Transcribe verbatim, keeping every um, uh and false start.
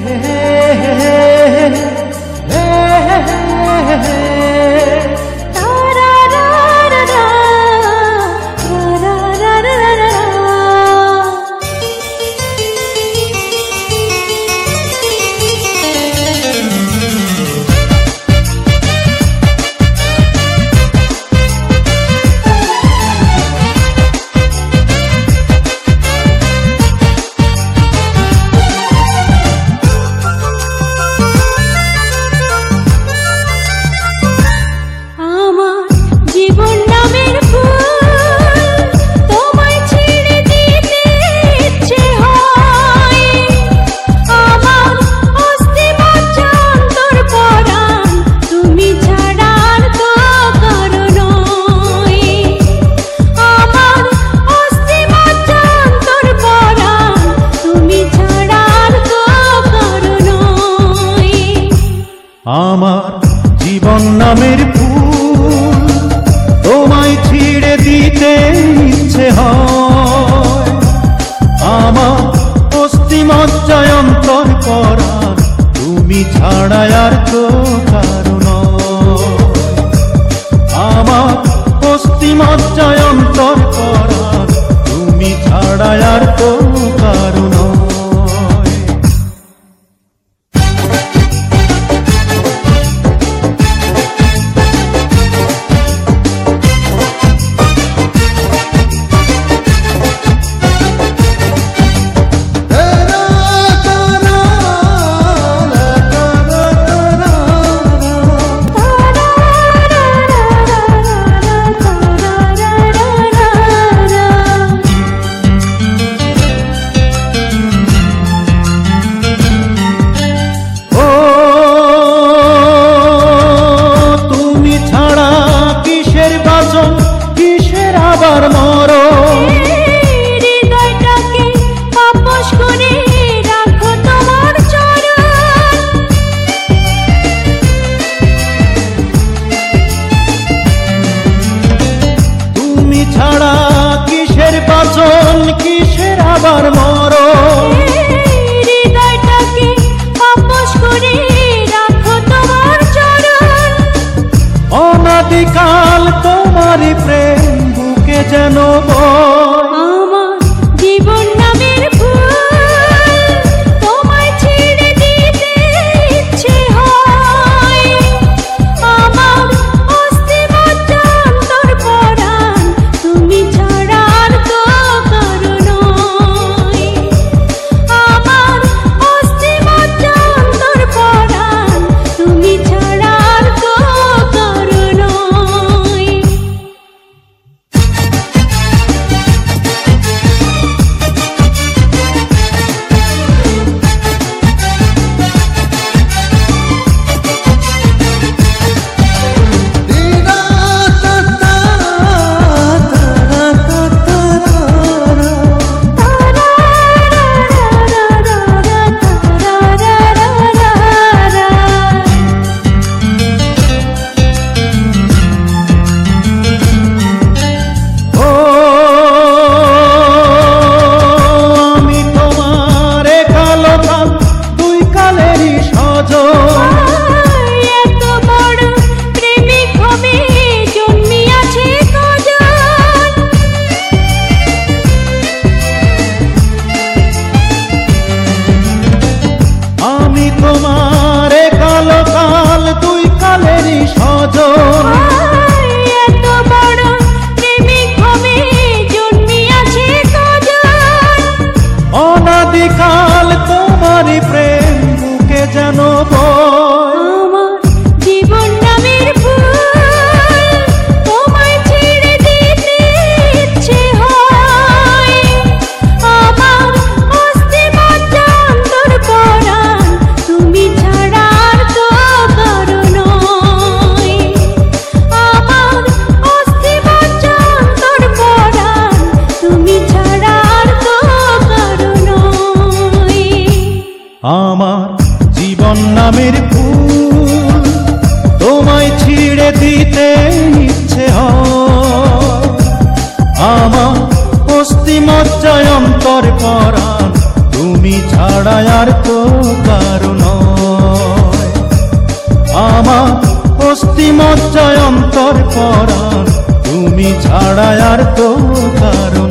আমার জীবন নামের ফুল তোমায় ছিঁড়ে দিতে ইচ্ছে হয়। আমার অস্থি মজ্জায় অন্তর পরাণ তুমি ছাড়া আর তো কারো নয়। আমার অস্থি মজ্জায় অন্তর পরাণ তুমি ছাড়া আর তো কারো নয়। কিসের আবার মরণ, হৃদয়টাকে আপস করে রাখো তোমার চরণ। অনাদিকাল তোমারই প্রেম বুকে যেন বয়। আমার জীবন নামের ফুল তোমায় ছিঁড়ে দিতে ইচ্ছে হয়। আমার অস্থি মজ্জা অন্তর পরাণ তুমি ছাড়া আর তো কারো নয়। আমার অস্থি মজ্জা অন্তর পরাণ তুমি ছাড়া আর তো কারো নয়। তোমারে কালো কাল দুই কালেরই সজন, এত বড় প্রেমিক হবে জন্মিয়াছে কজন। অনাদিকাল তোমারই প্রেম বুকে যেন বয়। আমার জীবন নামের ফুল তোমায় ছেড়ে দিতে ইচ্ছে হয়। আমার অস্থি মজ্জা অন্তর পরাণ তুমি ছাড়া আর তো কারো নয়। আমার অস্থি মজ্জা অন্তর পরাণ তুমি ছাড়া আর তো কারো নয়। আমার জীবন নামের ফুল তোমায় ছিঁড়ে দিতে ইচ্ছে হয়। আমার অস্থি মজ্জায় অন্তর পরাণ তুমি ছাড়া আর তো কারো নয়। আমার অস্থি মজ্জায় অন্তর পরাণ, তুমি ছাড়া আর তো কারো